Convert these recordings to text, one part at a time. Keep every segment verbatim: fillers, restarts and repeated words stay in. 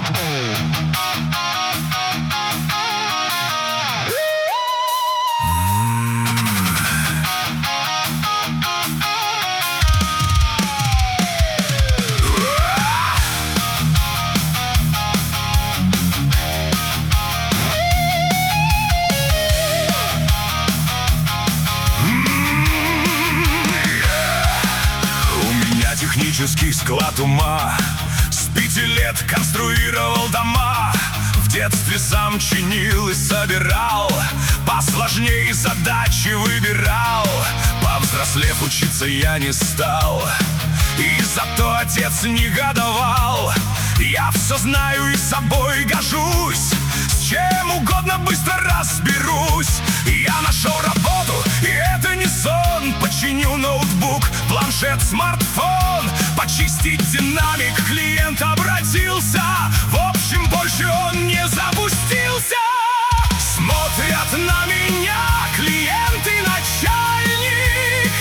Технический склад ума. С пяти лет конструировал дома. В детстве сам чинил и собирал. Посложнее задачи выбирал. Повзрослев, учиться я не стал. И зато отец негодовал. Я все знаю и собой горжусь. С чем угодно быстро разберусь. Я нашел работу, и это не сон. Починю ноутбук, планшет, смартфон. Почистить динамик, клиент обратился. В общем, больше он не запустился. Смотрят на меня клиент и начальник.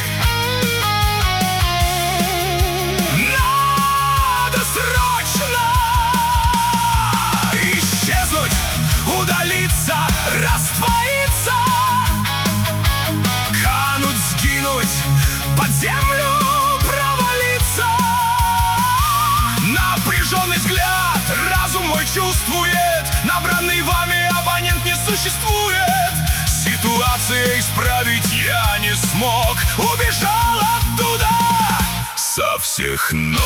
Надо срочно исчезнуть, удалиться, раствориться, кануть, сгинуть, под землю провалиться. Напряженный взгляд, разум мой чувствует. Набранный вами абонент не существует. Ситуация исправить я не смог. Убежал оттуда со всех ног.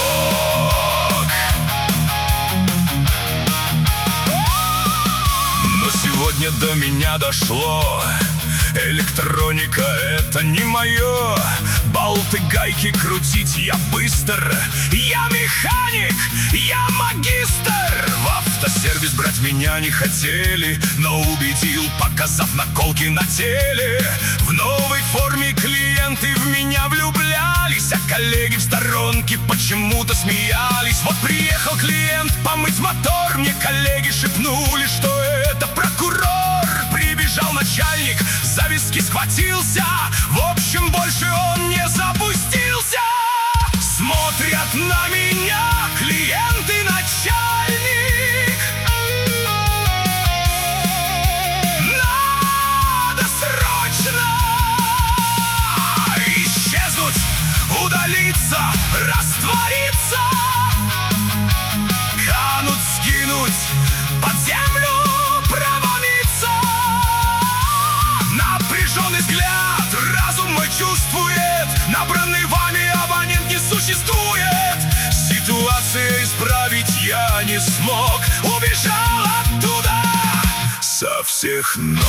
Но сегодня до меня дошло: электроника — это не мое. Болты, гайки крутить я быстр. Я механик, я магистр. В автосервис брать меня не хотели, но убедил, показав наколки на теле. В новой форме клиенты в меня влюблялись, а коллеги в сторонке почему-то смеялись. Вот приехал клиент помыть мотор, мне коллеги шепнули, что это прокурор. Прибежал начальник, за виски схватился. В общем, больше он не запустился. Смотрят на меня клиент и начальник. Надо срочно исчезнуть, удалиться, раствориться, кануть, сгинуть, под землю провалиться. Напряженный взгляд, разум мой чувствует. Набранный вами абонент не существует. Ситуацию исправить я не смог. Убежал оттуда со всех ног.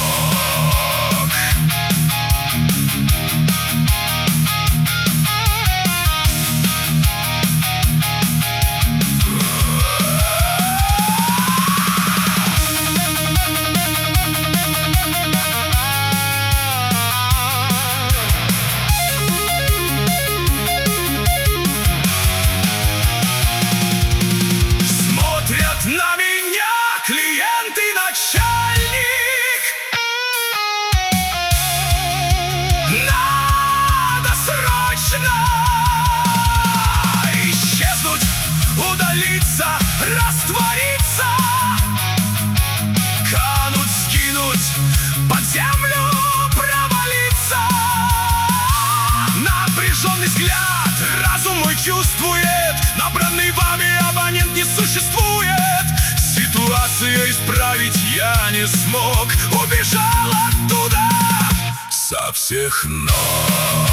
На меня клиент и начальник. Надо срочно исчезнуть, удалиться, раствориться, кануть, сгинуть, под землю провалиться. Напряженный взгляд, разум мой чувствует. Набранный вами абонент не существует. Ситуацию исправить я не смог. Убежал оттуда со всех ног.